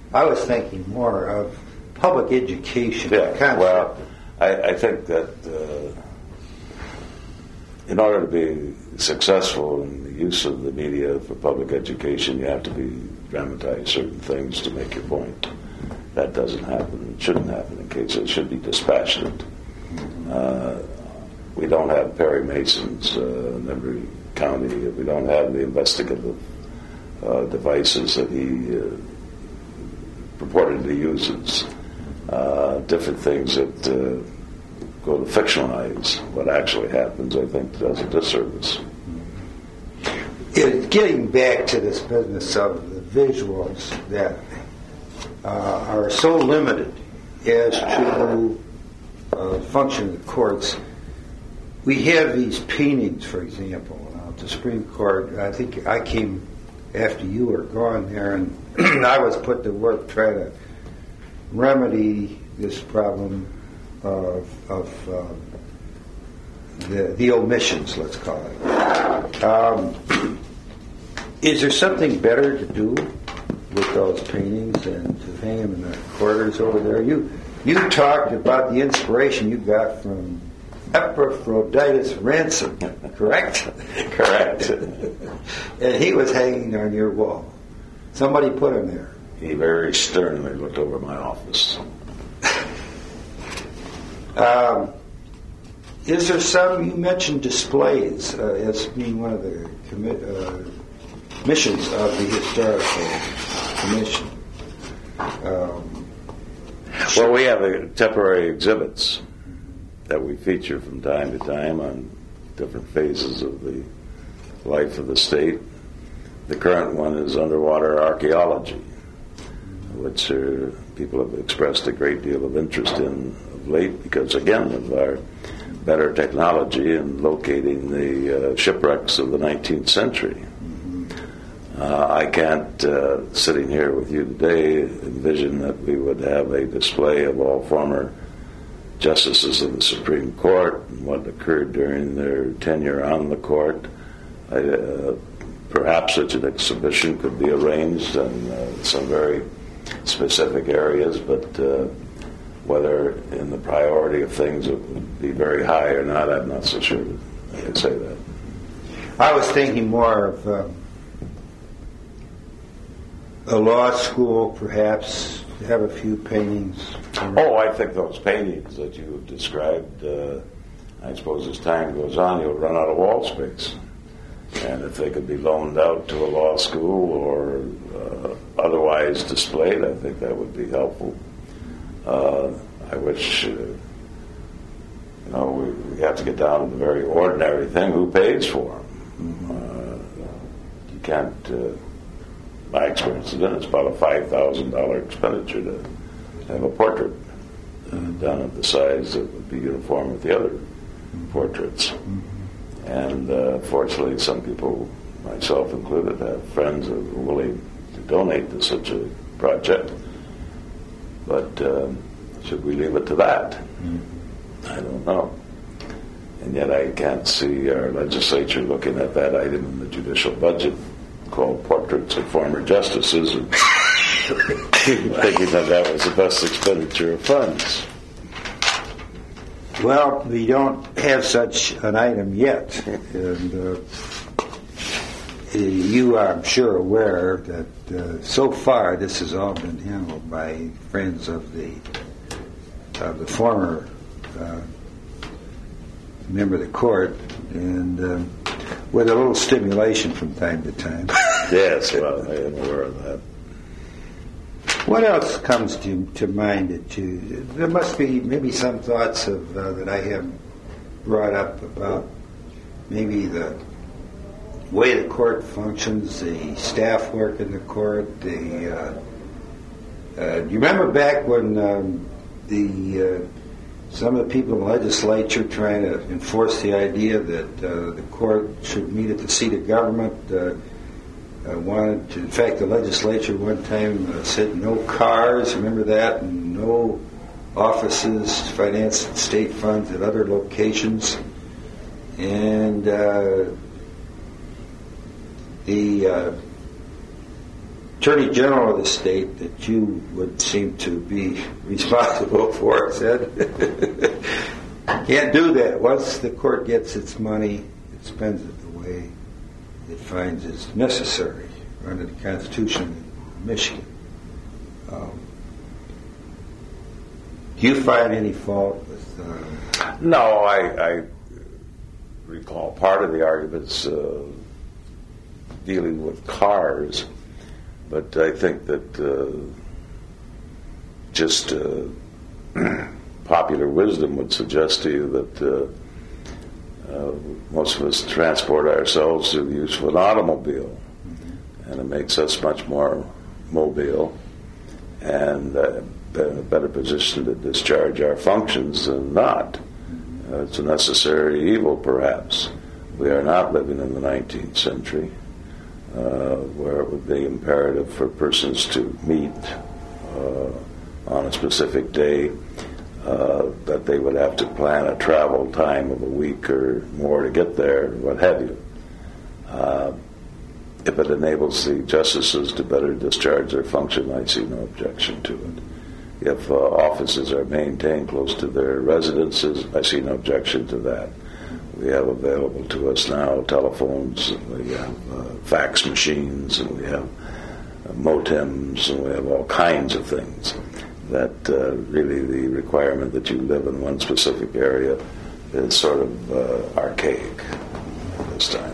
I was thinking more of public education. Yeah, well, I think that in order to be successful in the use of the media for public education, you have to dramatize certain things to make your point. That doesn't happen. It shouldn't happen in case it should be dispassionate. We don't have Perry Masons in every county. We don't have the investigative devices that he purportedly uses. Different things that go to fictionalize what actually happens, I think, does a disservice. Getting back to this business of the visuals that are so limited as to function of the courts, we have these paintings, for example, at the Supreme Court. I think I came after you were gone there, and I was put to work trying to remedy this problem of the omissions, let's call it. Is there something better to do with those paintings than to hang them in the quarters over there? You talked about the inspiration you got from Epaphroditus Ransom, correct? Correct. And he was hanging on your wall. Somebody put him there. He very sternly looked over my office. Is there some, you mentioned displays as being one of the missions of the Historical Commission. Well, we have temporary exhibits that we feature from time to time on different phases of the life of the state. The current one is underwater archaeology, which people have expressed a great deal of interest in of late because, again, of our better technology in locating the shipwrecks of the 19th century. I can't, sitting here with you today, envision that we would have a display of all former justices of the Supreme Court and what occurred during their tenure on the court. Perhaps such an exhibition could be arranged in some very specific areas, but whether in the priority of things it would be very high or not, I'm not so sure I can say that. I was thinking more of a law school, perhaps, have a few paintings. Oh, I think those paintings that you have described, I suppose as time goes on, you'll run out of wall space. And if they could be loaned out to a law school or otherwise displayed, I think that would be helpful. I wish, we have to get down to the very ordinary thing. Who pays for them? You can't, my experience is that it's about a $5,000 expenditure to have a portrait done at the size that would be uniform with the other portraits. And fortunately, some people, myself included, have friends who are willing to donate to such a project. But should we leave it to that? I don't know. And yet I can't see our legislature looking at that item in the judicial budget called Portraits of Former Justices and thinking that was the best expenditure of funds. Well, we don't have such an item yet, and you are, I'm sure, aware that so far this has all been handled by friends of the former member of the court, and with a little stimulation from time to time. Yes, well, I am aware of that. What else comes to mind there must be maybe some thoughts of that I haven't brought up about maybe the way the court functions, the staff work in the court. Do you remember back when some of the people in the legislature trying to enforce the idea that the court should meet at the seat of government? In fact, the legislature one time said no cars, remember that, and no offices financed state funds at other locations. And Attorney General of the state that you would seem to be responsible for said, can't do that. Once the court gets its money, it spends it the way it finds is necessary under the Constitution of Michigan. Do you find any fault with... No, I recall part of the arguments dealing with cars, but I think that just popular wisdom would suggest to you that most of us transport ourselves through the use of an automobile, and it makes us much more mobile and in a better position to discharge our functions than not. It's a necessary evil, perhaps. We are not living in the 19th century, where it would be imperative for persons to meet on a specific day, that they would have to plan a travel time of a week or more to get there, what have you. If it enables the justices to better discharge their function, I see no objection to it. If offices are maintained close to their residences, I see no objection to that. We have available to us now telephones, and we have fax machines, and we have modems, and we have all kinds of things that really the requirement that you live in one specific area is sort of archaic at this time.